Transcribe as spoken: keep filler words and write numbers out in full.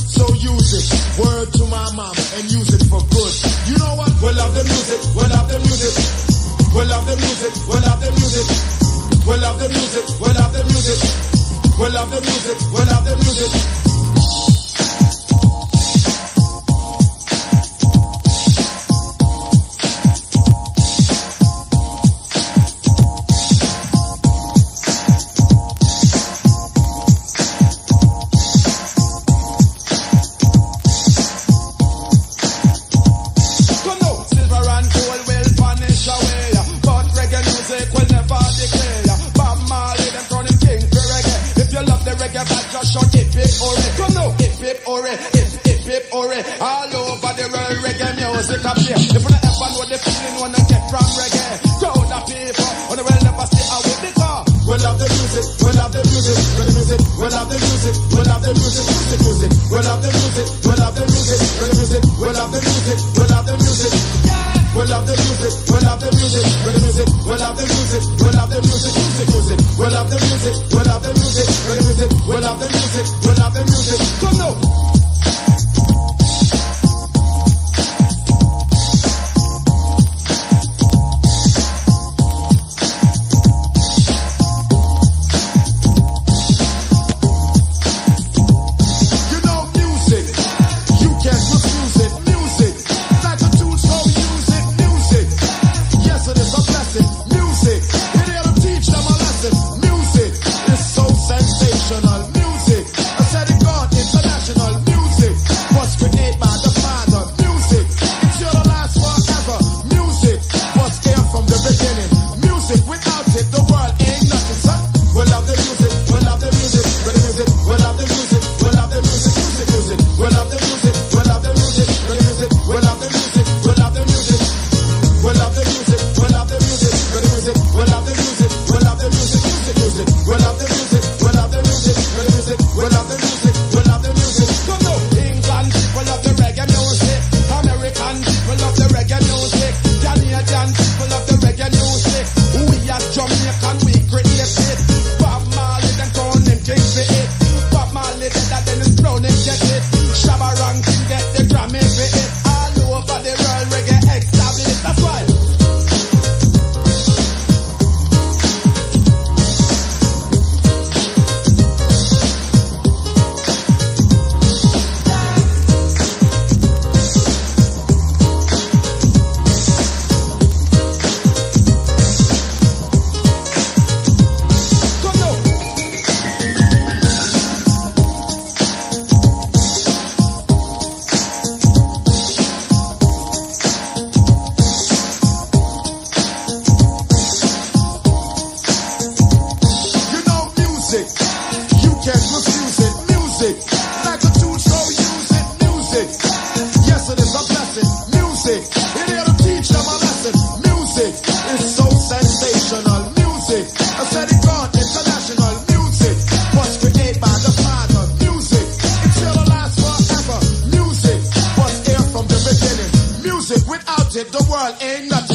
So use it. Word to my mama and use it for good. You know what? We'll love the music. We'll love the music. We'll love the music. We'll love the music. We'll love the music. We'll love the music. We'll love the music. We'll love the music. All over the world, reggae music up here. If you ever know the feeling when you get from reggae, crowd of people on the world never stay away because we love the music, we love the music, we the music, we love the music, we love the music, music, music, we love the music, we love the music, we the music, we love the music, we love the music. We love the music, we love the music, we the music, we love the music, we love the music, music, music. We love the music, we love the music, we the music, we love the music, we love the music. Come now. Without it, the world ain't nothing.